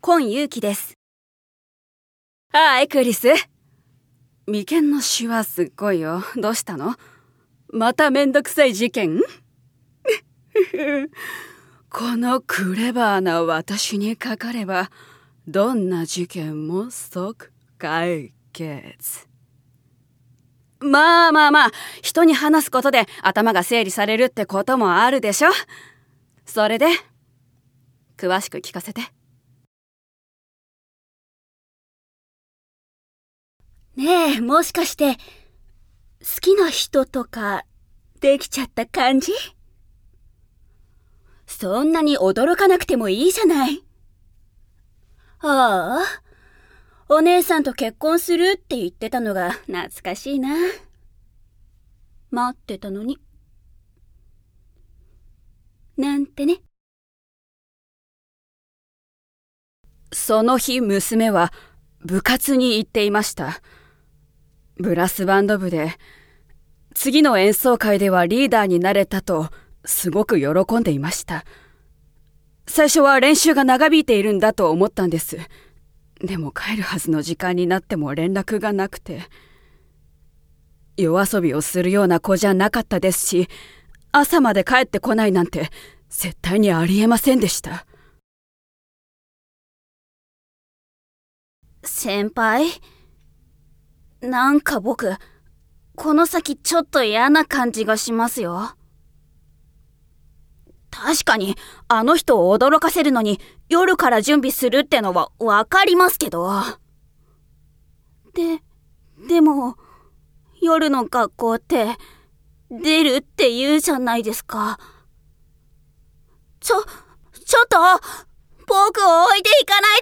今勇気です。ああ、クリス。眉間のシワすっごいよ。どうしたの？まためんどくさい事件？このクレバーな私にかかれば、どんな事件も即解決。まあ、人に話すことで頭が整理されるってこともあるでしょ。それで、詳しく聞かせて。 ねえ、もしかして、好きな人とか、できちゃった感じ？そんなに驚かなくてもいいじゃない。ああ、お姉さんと結婚するって言ってたのが懐かしいな。待ってたのに。なんてね。 その日娘は部活に行っていました。ブラスバンド部で、次の演奏会ではリーダーになれたとすごく喜んでいました。最初は練習が長引いているんだと思ったんです。でも帰るはずの時間になっても連絡がなくて、夜遊びをするような子じゃなかったですし、朝まで帰ってこないなんて絶対にありえませんでした。 先輩？なんか僕、この先ちょっと嫌な感じがしますよ。確かに、あの人を驚かせるのに夜から準備するってのはわかりますけど。でも、夜の学校って出るって言うじゃないですか。ちょっと僕を置いていかない